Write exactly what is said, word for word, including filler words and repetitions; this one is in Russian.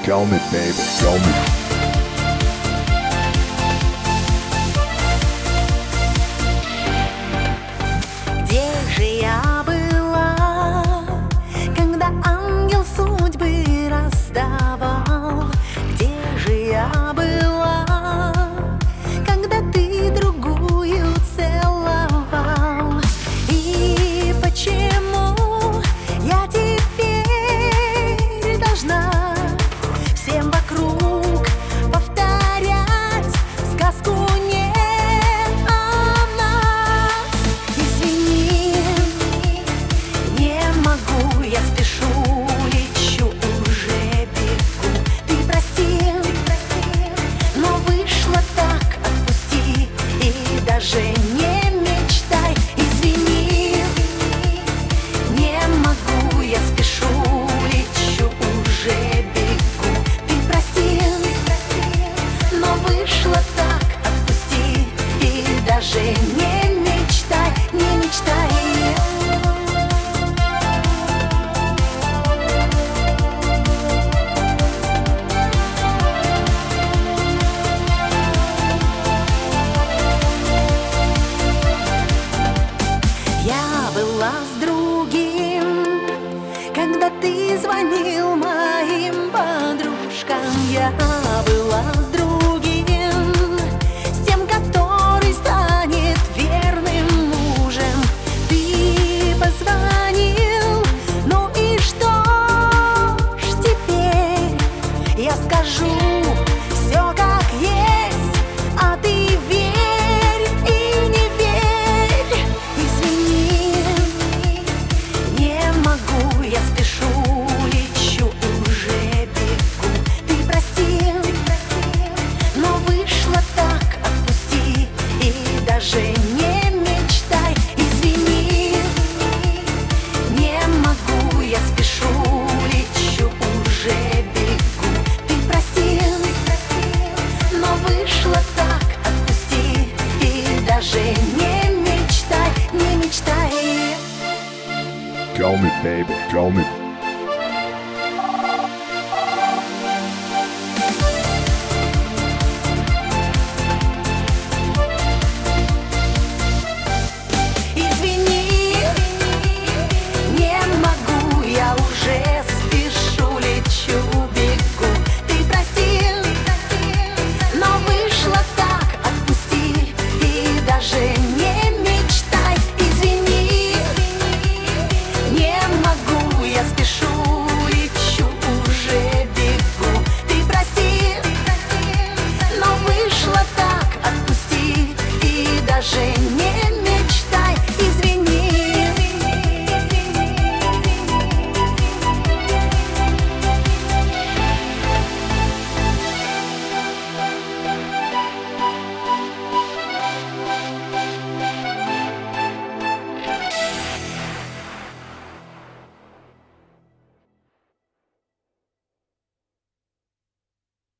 Tell me, baby, tell me. Где же я была, когда ангел судьбы раздавал? Где же я была, когда ты другую целовал? И почему я теперь должна всем вокруг повторять сказку не о нас? Извини, не могу, я спешу, лечу, уже бегу. Ты прости, но вышло так, отпусти и даже не мечтай. Извини, не могу, я спешу, лечу, уже бегу. Ты прости, но вышло так, отпусти и даже не мечтай, не мечтай. Я была с другим, когда ты звонил моим подружкам. Я была с другим, с тем, который станет верным мужем. Ты позвонил, ну и что ж теперь? Я скажу все как есть, а ты верь и не верь. Извини, не могу, я спешу, лечу, уже бегу. Ты прости, но вышло так, отпусти и даже не мечтай. Извини, не могу, я спешу, лечу, уже бегу. Ты прости, но вышло так, отпусти и даже не мечтай, не мечтай. Tell me, baby, tell me.